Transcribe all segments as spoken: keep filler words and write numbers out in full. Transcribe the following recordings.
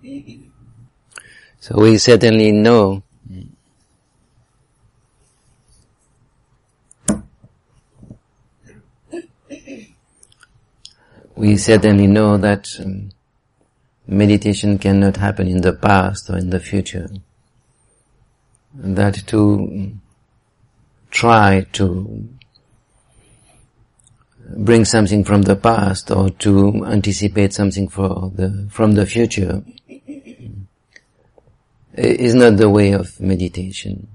So we certainly know we certainly know that um, meditation cannot happen in the past or in the future. That to try to bring something from the past or to anticipate something for the, from the future is not the way of meditation.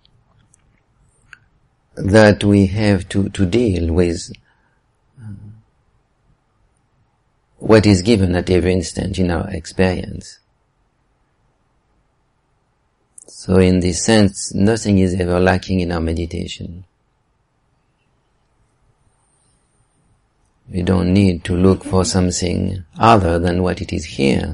That we have to, to deal with what is given at every instant in our experience. So in this sense, nothing is ever lacking in our meditation. We don't need to look for something other than what it is here.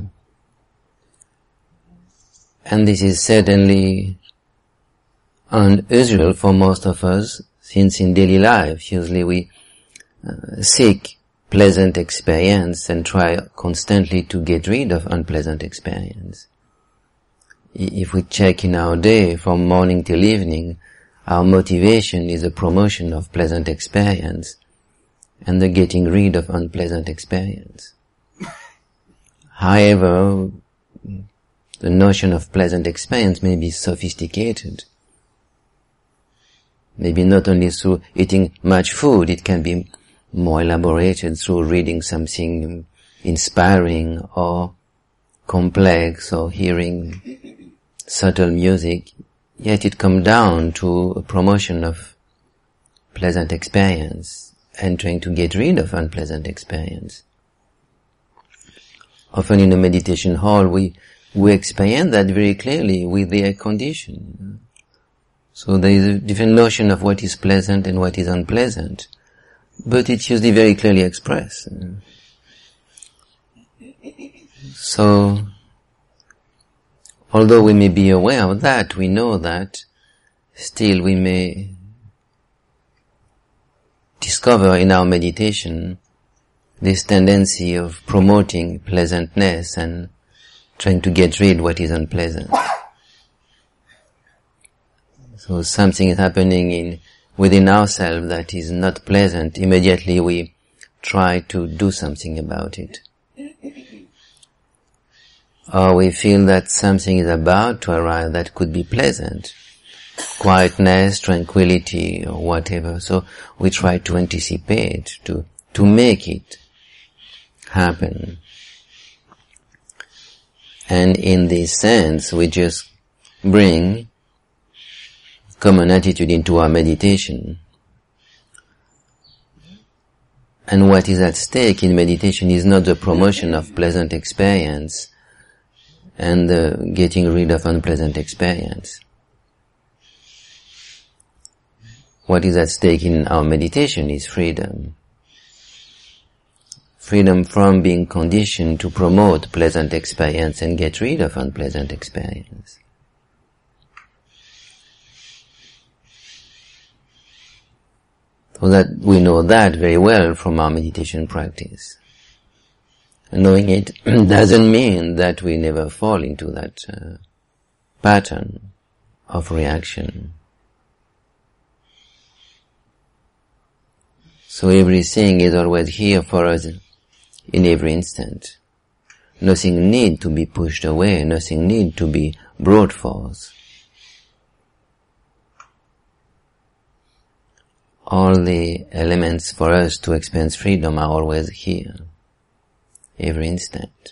And this is certainly unusual for most of us, since in daily life usually we uh, seek pleasant experience and try constantly to get rid of unpleasant experience. If we check in our day from morning till evening, our motivation is the promotion of pleasant experience and the getting rid of unpleasant experience. However, the notion of pleasant experience may be sophisticated. Maybe not only through eating much food, it can be more elaborated through reading something inspiring or complex or hearing subtle music. Yet it comes down to a promotion of pleasant experience and trying to get rid of unpleasant experience. Often in a meditation hall we we experience that very clearly with the air condition. So there is a different notion of what is pleasant and what is unpleasant, but it's usually very clearly expressed. So, although we may be aware of that, we know that, still we may discover in our meditation this tendency of promoting pleasantness and trying to get rid of what is unpleasant. So something is happening in within ourselves that is not pleasant. Immediately we try to do something about it. Or we feel that something is about to arrive that could be pleasant. Quietness, tranquility, or whatever. So we try to anticipate, to, to make it happen. And in this sense, we just bring common attitude into our meditation. And what is at stake in meditation is not the promotion of pleasant experience and uh, getting rid of unpleasant experience. What is at stake in our meditation is freedom. Freedom from being conditioned to promote pleasant experience and get rid of unpleasant experience. So that we know that very well from our meditation practice. And knowing it doesn't mean that we never fall into that uh, pattern of reaction. So everything is always here for us in every instant. Nothing need to be pushed away, nothing need to be brought forth. All the elements for us to experience freedom are always here, every instant.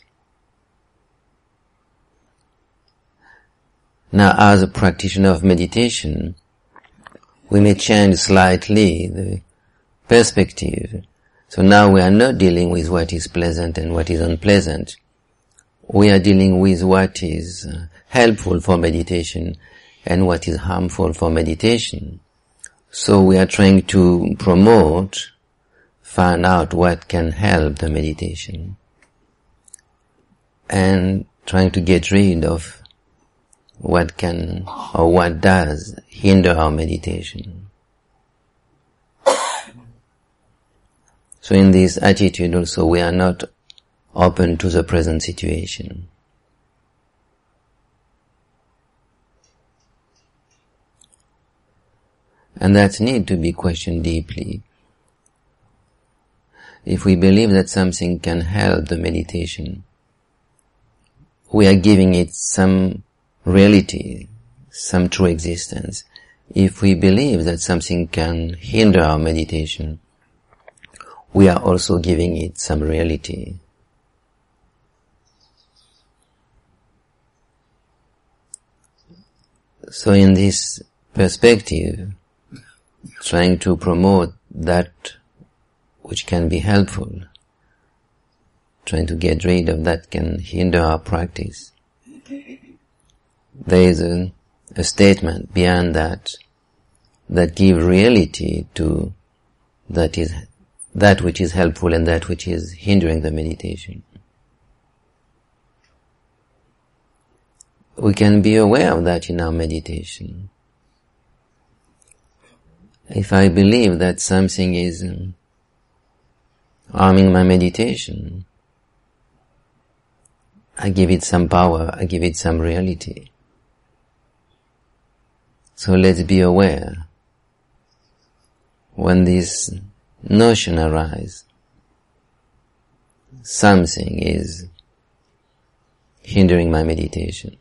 Now, as a practitioner of meditation, we may change slightly the perspective. So now we are not dealing with what is pleasant and what is unpleasant. We are dealing with what is helpful for meditation and what is harmful for meditation. So we are trying to promote, find out what can help the meditation, and trying to get rid of what can or what does hinder our meditation. So in this attitude also we are not open to the present situation. And that need to be questioned deeply. If we believe that something can help the meditation, we are giving it some reality, some true existence. If we believe that something can hinder our meditation, we are also giving it some reality. So in this perspective, trying to promote that which can be helpful, trying to get rid of that can hinder our practice, there is a, a statement beyond that that gives reality to that is that which is helpful and that which is hindering the meditation. We can be aware of that in our meditation. If I believe that something is um, harming my meditation, I give it some power, I give it some reality. So let's be aware when this notion arises, something is hindering my meditation.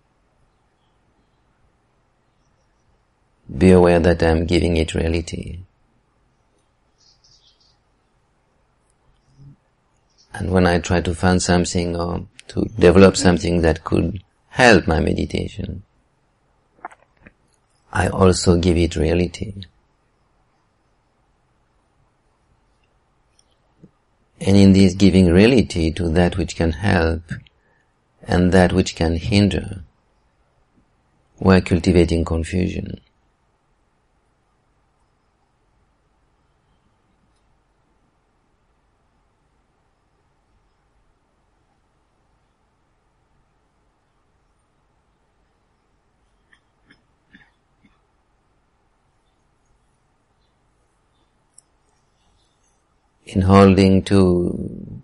Be aware that I'm giving it reality. And when I try to find something or to develop something that could help my meditation, I also give it reality. And in this giving reality to that which can help and that which can hinder, we're cultivating confusion. In holding to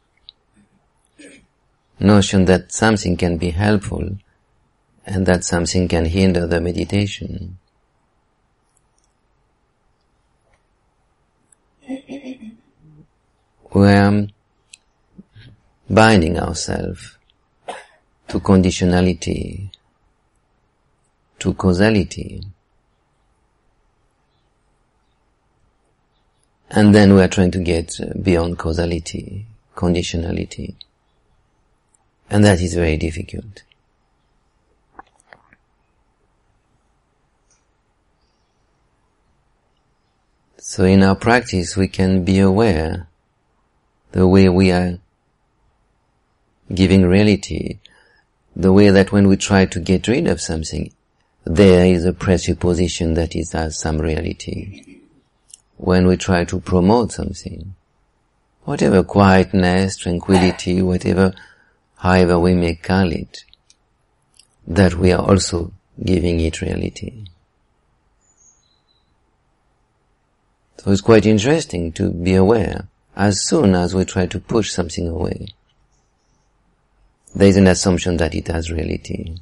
notion that something can be helpful and that something can hinder the meditation, we are binding ourselves to conditionality, to causality. And then we are trying to get beyond causality, conditionality. And that is very difficult. So in our practice we can be aware the way we are giving reality, the way that when we try to get rid of something, there is a presupposition that it has some reality. When we try to promote something, whatever quietness, tranquility, whatever, however we may call it, that we are also giving it reality. So it's quite interesting to be aware, as soon as we try to push something away, there is an assumption that it has reality.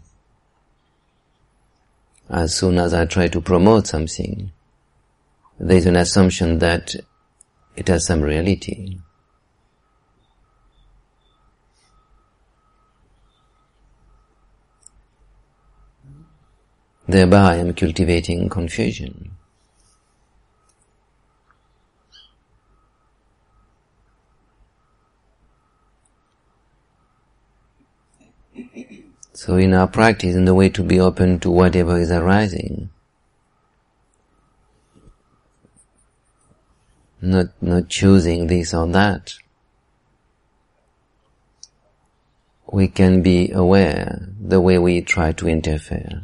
As soon as I try to promote something, there is an assumption that it has some reality. Thereby I am cultivating confusion. So in our practice, in the way to be open to whatever is arising, not not choosing this or that, we can be aware the way we try to interfere.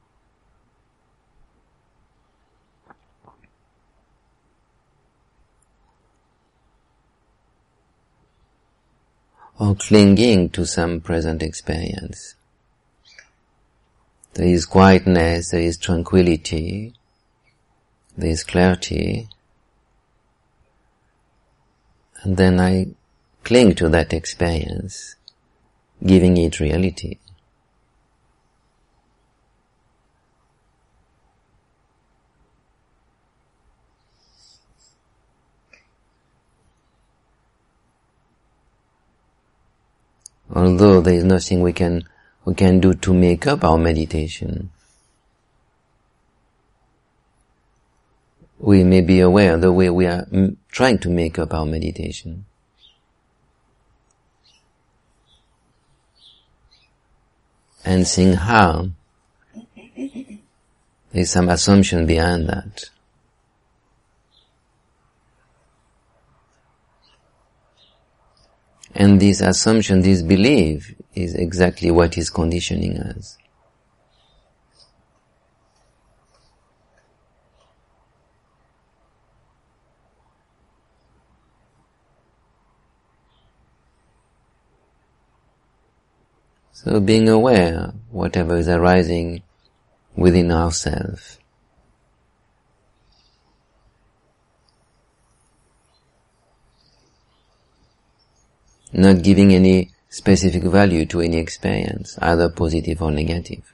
Or clinging to some present experience. There is quietness, there is tranquility, there is clarity, and then I cling to that experience, giving it reality. although there is nothing we can we can do to make up our meditation, we may be aware of the way we are m- trying to make up our meditation. And seeing how there's some assumption behind that. And this assumption, this belief, is exactly what is conditioning us. So being aware, whatever is arising within ourselves. Not giving any specific value to any experience, either positive or negative.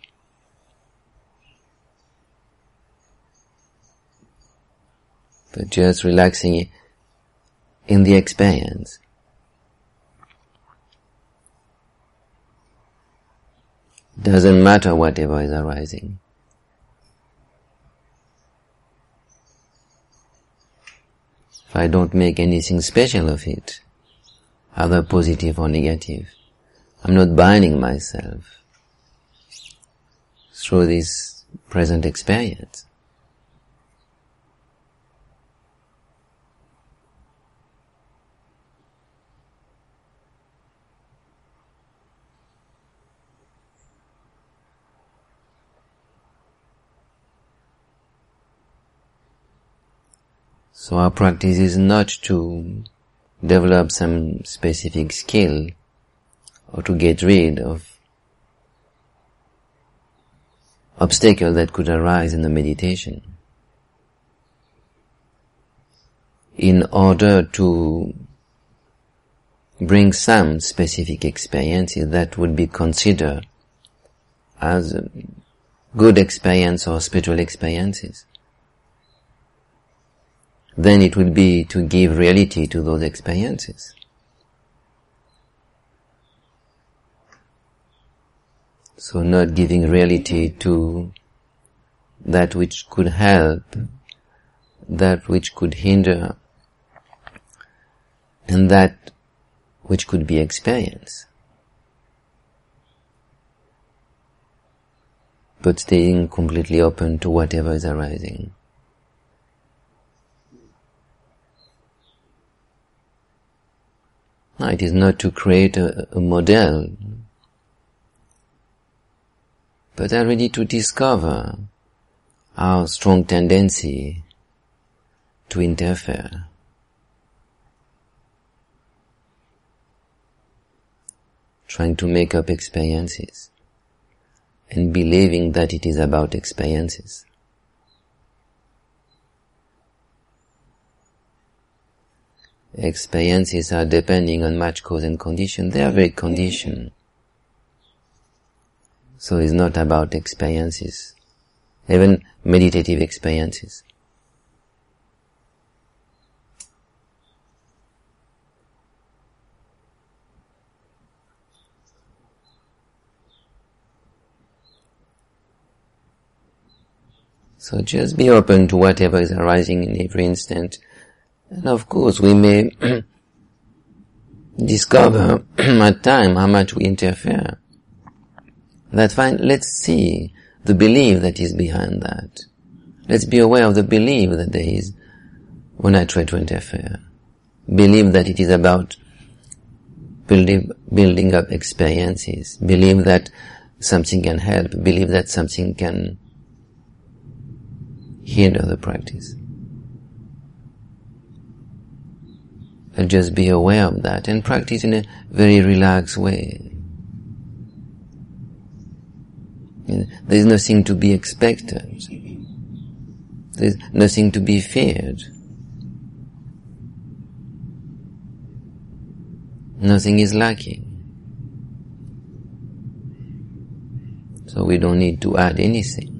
But just relaxing in the experience. Doesn't matter whatever is arising. If I don't make anything special of it, either positive or negative, I'm not binding myself through this present experience. So our practice is not to develop some specific skill or to get rid of obstacles that could arise in the meditation, in order to bring some specific experiences that would be considered as good experience or spiritual experiences. Then it would be to give reality to those experiences. So not giving reality to that which could help, that which could hinder, and that which could be experienced. But staying completely open to whatever is arising. No, it is not to create a, a model, but already to discover our strong tendency to interfere. Trying to make up experiences and believing that it is about experiences. Experiences are depending on much cause and condition. They are very conditioned. So it's not about experiences, even meditative experiences. So just be open to whatever is arising in every instant. And of course we may discover at time how much we interfere. That's fine. Let's see the belief that is behind that. Let's be aware of the belief that there is when I try to interfere. Believe that it is about building, building up experiences. Believe that something can help. Believe that something can hinder the practice. And just be aware of that and practice in a very relaxed way. There is nothing to be expected. There is nothing to be feared. Nothing is lacking. So we don't need to add anything.